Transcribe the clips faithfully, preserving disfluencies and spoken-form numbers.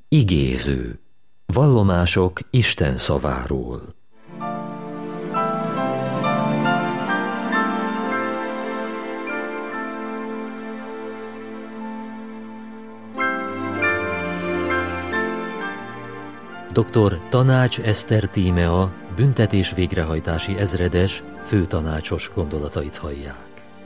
Igéző. Vallomások Isten szaváról. doktor Tanács Eszter Tímea, büntetés végrehajtási ezredes, főtanácsos gondolatait hallják.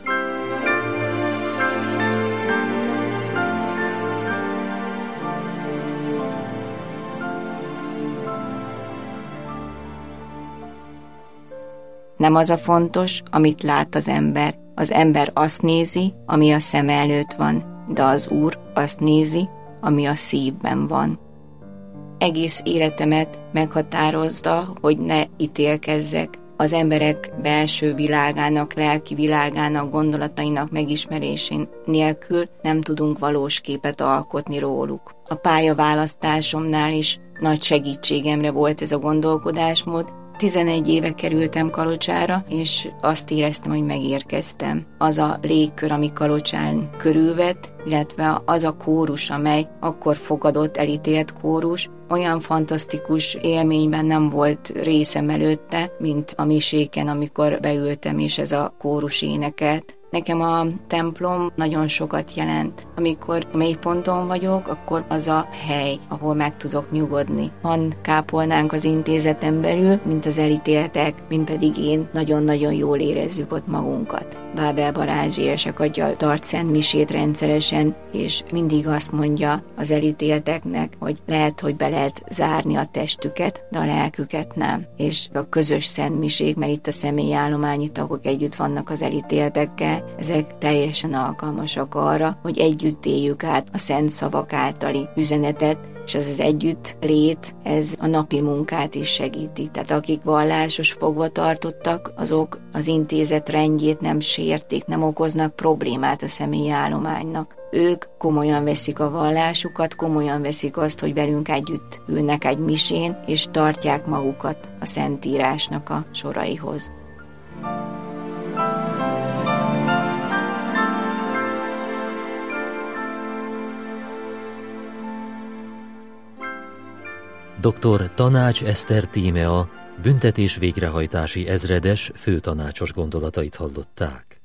Nem az a fontos, amit lát az ember. Az ember azt nézi, ami a szem előtt van, de az Úr azt nézi, ami a szívben van. Egész életemet meghatározza, hogy ne ítélkezzek. Az emberek belső világának, lelki világának, gondolatainak megismerésén nélkül nem tudunk valós képet alkotni róluk. A pályaválasztásomnál is nagy segítségemre volt ez a gondolkodásmód. tizenegy éve kerültem Kalocsára, és azt éreztem, hogy megérkeztem. Az a légkör, ami Kalocsán körülvett, illetve az a kórus, amely akkor fogadott, elítélt kórus, olyan fantasztikus élményben nem volt részem előtte, mint a miséken, amikor beültem, és ez a kórus énekelt. Nekem a templom nagyon sokat jelent. Amikor mélyponton vagyok, akkor az a hely, ahol meg tudok nyugodni. Van kápolnánk az intézeten belül, mint az elítéltek, mint pedig én, nagyon-nagyon jól érezzük ott magunkat. Bábel Balázs érsek tart szent misét rendszeresen, és mindig azt mondja az elítélteknek, hogy lehet, hogy be lehet zárni a testüket, de a lelküket nem. És a közös szent misék, mert itt a személyállományi tagok együtt vannak az elítéltekkel, ezek teljesen alkalmasak arra, hogy együtt éljük át a szent szavak általi üzenetet, és ez az együtt lét, ez a napi munkát is segíti. Tehát akik vallásos fogvatartottak, azok az intézet rendjét nem sértik, nem okoznak problémát a személyi állománynak. Ők komolyan veszik a vallásukat, komolyan veszik azt, hogy velünk együtt ülnek egy misén, és tartják magukat a Szentírásnak a soraihoz. doktor Tanács Eszter Tímea, büntetés végrehajtási ezredes, főtanácsos gondolatait hallották.